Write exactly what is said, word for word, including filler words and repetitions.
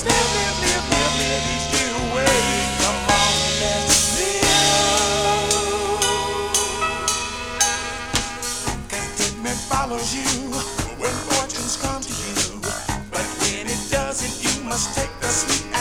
Live, live, live, live, live each day away. Come on, let's live. Contentment follows you when fortunes come to you. But when it doesn't, you must take the sweet